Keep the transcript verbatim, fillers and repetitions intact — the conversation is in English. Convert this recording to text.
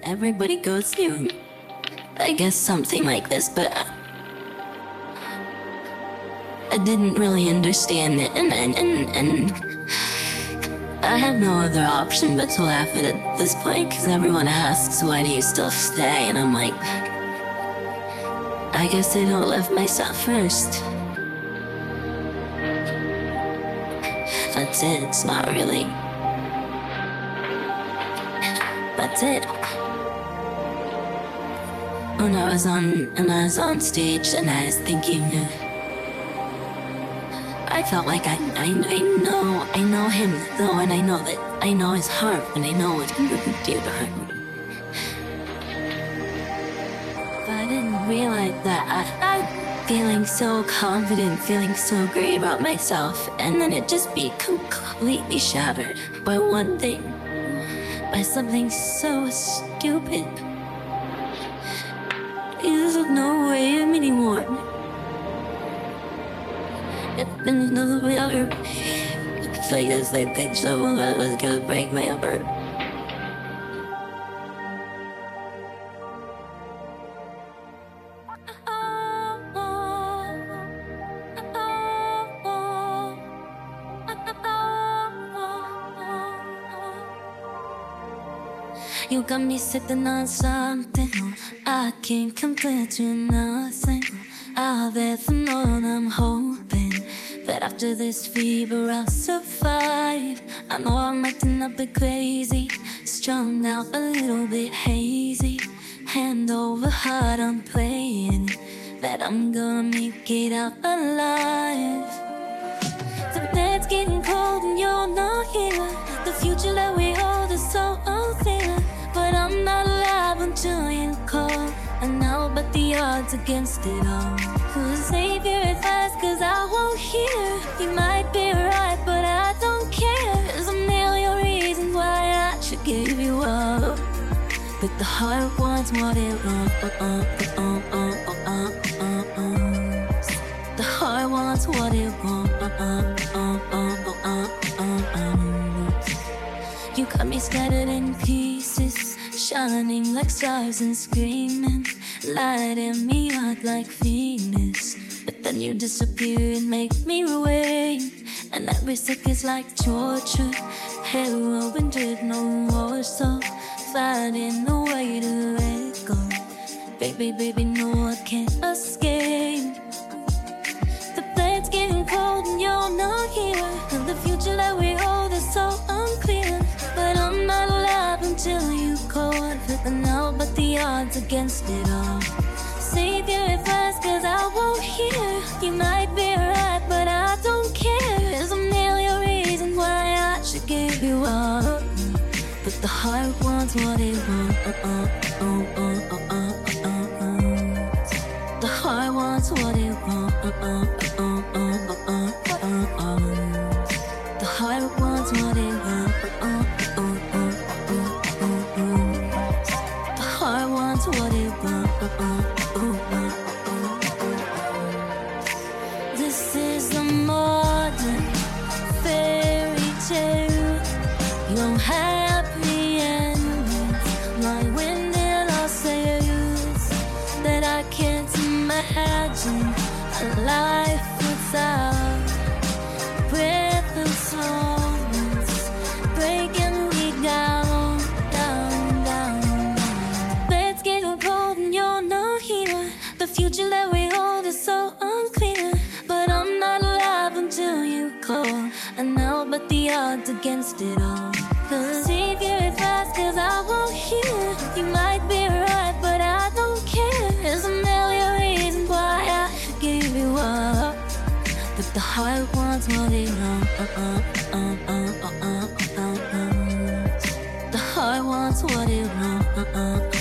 everybody goes through, I guess, something like this, but I, I didn't really understand it, and, and, and, and I had no other option but to laugh at it at this point, because everyone asks, why do you still stay? And I'm like, I guess I don't love myself first. That's it, it's not really. That's it. When I was on, when I was on stage and I was thinking, I felt like I, I, I know, I know him though, and I know that I know his heart, and I know what he would do to hurt me. But I didn't realize that I, I'm feeling so confident, feeling so great about myself, and then it just be completely shattered by one thing, by something so stupid. There's no way anymore. It's no way ever. It's like this, like that show that was gonna break my heart. You got me sitting on something I can't compare to nothing. I'll ever know, and I'm hoping that after this fever I'll survive. I know I'm acting a bit crazy, strung out a little bit hazy. Hand over heart I'm playing that I'm gonna make it out alive. The bed's getting cold and you're not here. The future that we hold is so unclear, but I'm not alive until you call. And now but the odds against it all. Who's save your advice, cause I won't hear. You might be right, but I don't care. There's a million reasons why I should give you up, but the heart wants what it wants. The heart wants what it wants. You got me scattered in pieces, shining like stars and screaming, lighting me up like Venus. But then you disappear and make me wait, and every second's like torture. Heroin did no more, so finding a way to let go. Baby, baby, no, I can't escape. The bed's getting cold and you're not here, and the future that we hold is so unclear. But I'm not alive until you call. And now but the odds against it all. Save your advice, cause I won't hear. You might be right, but I don't care. There's a million reasons why I should give you up, but the heart wants what it wants. The heart wants what it wants. The heart wants what it wants. What it wants. This is a modern fairy tale. Your happy endings, my windmill sails. That I can't imagine a life without breath of songs breaking me down. The future that we hold is so unclear, but I'm not alive until you call. And now but the odds against it all. Cause if your advice, cause I won't hear. You might be right, but I don't care. There's a million reasons why I should give you up, but the heart wants what it wants. The heart wants what it wants.